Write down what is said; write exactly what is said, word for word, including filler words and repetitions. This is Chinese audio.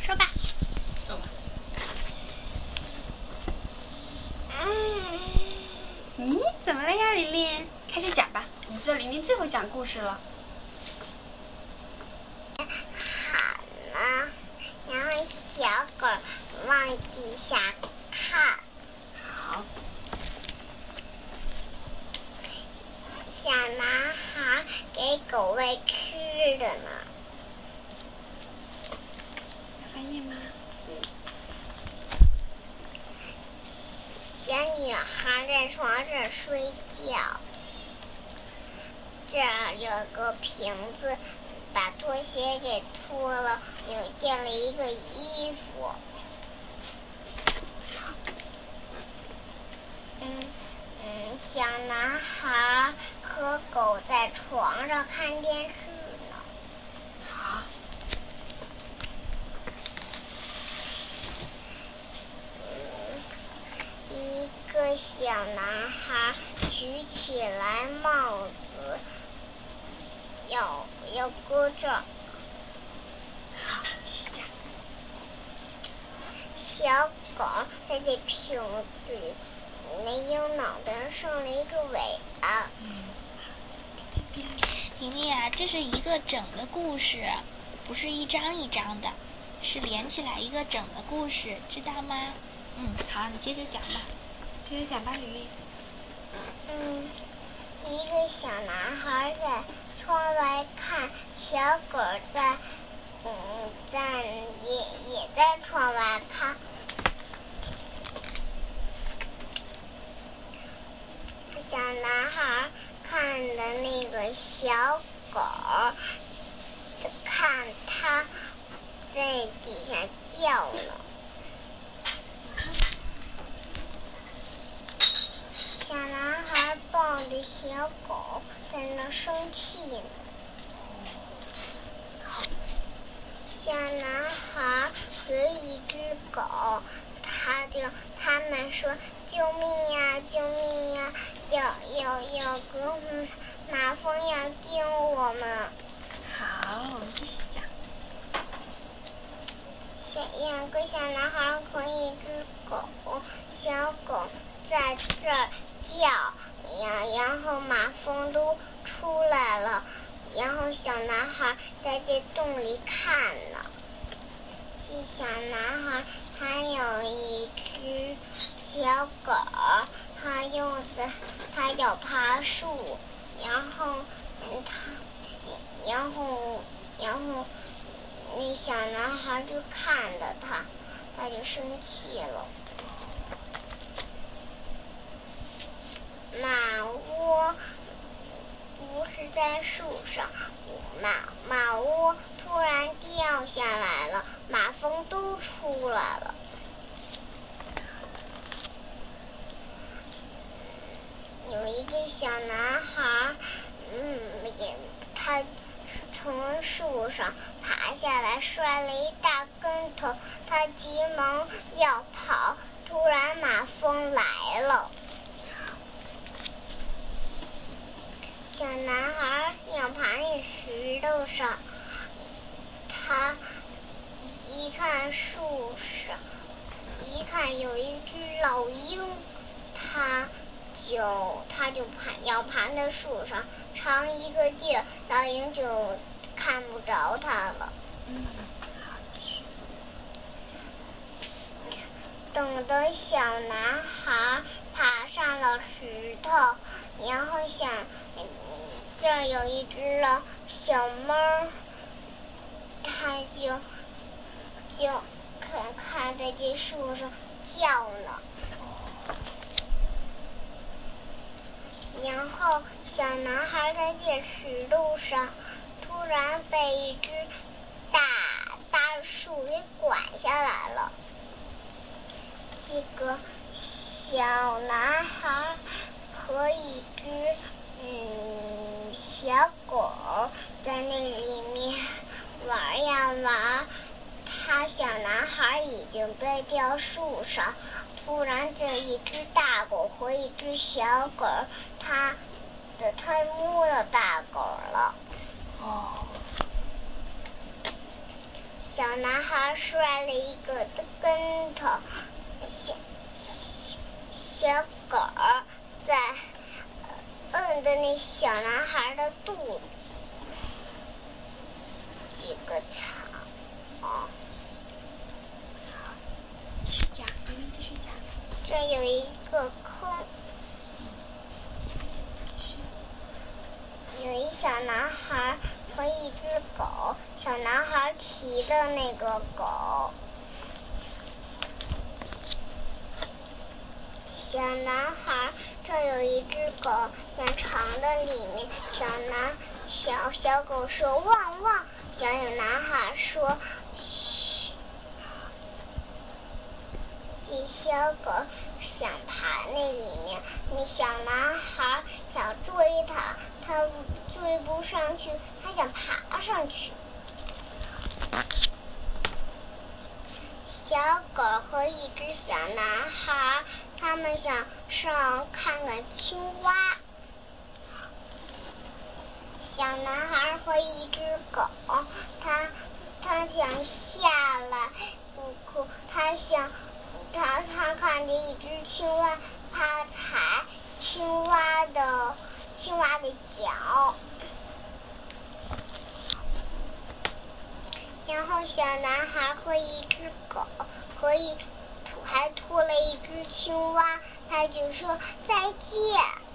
说吧。 说吧。 嗯，嗯，怎么了呀，琳琳？开始讲吧。 我知道琳琳最会讲故事了。 好呢，然后小狗往地下看。 好。 小男孩给狗喂吃的呢。 翻译吗？ 嗯。小女孩在床上睡觉，这儿有个瓶子，把拖鞋给脱了，有垫了一个衣服。嗯嗯，小男孩和狗在床上看电视呢。 好。 嗯，一个小男孩举起来帽子，要要搁这儿。 好，继续讲。 小狗在这瓶子里。没有脑袋，剩了一个尾巴。 琳琳啊，这是一个整的故事，不是一张一张的，是连起来一个整的故事，知道吗？嗯，好，你接着讲吧。接着讲吧，琳琳。 嗯，一个小男孩在窗外看，小狗在，嗯，在也也在窗外看。小男孩看的那个小狗，看它在底下叫呢。小男孩抱着小狗在那生气呢。小男孩和一只狗，他就他们说救命呀，救命呀！有有有个马蜂要叮我们。 好，我们继续讲。 小两个小男孩和一只狗，小狗在这儿叫，然然后马蜂都出来了，然后小男孩在这洞里看呢。这小男孩还有一只小狗，它又在，它要爬树，然后，嗯，它，然后，然后，那小男孩就看着它，他就生气了。马窝不是在树上，马马窝突然掉下来了，马蜂都出来了。有一个小男孩，嗯，也他从树上爬下来，摔了一大跟头，他急忙要跑，突然马蜂来了。小男孩要爬那石头上，他一看树上，一看有一只老鹰，他就他就爬要爬那树上，长一个地儿，老鹰就看不着他了。 嗯，好，继续。 等的小男孩爬上了石头，然后想，这儿有一只了小猫，它就就看看在这树上叫呢。然后小男孩在这石头上，突然被一只大大树给拐下来了。这个小男孩和一只嗯小狗在那里面玩呀玩，他小男孩已经被吊树上，突然这一只大狗和一只小狗，它的它摸到大狗了。 哦。 小男孩摔了一个跟头，小小狗儿在摁着那小男孩的肚子。几个草。 继续讲，玲玲继续讲。 这有一个坑，有一小男孩和一只狗，小男孩提的那个狗。小男孩，这有一只狗，像肠的里面。小男小小狗说汪汪，小男孩说嘘。这小狗想爬那里面，那小男孩想追它，他追不上去，他想爬上去。小狗和一只小男孩，他们想上看看青蛙。小男孩和一只狗，他他想下来，不哭，他想他他看见一只青蛙，他踩青蛙的青蛙的脚。然后小男孩和一只狗和一还拖了一只青蛙，他就说再见。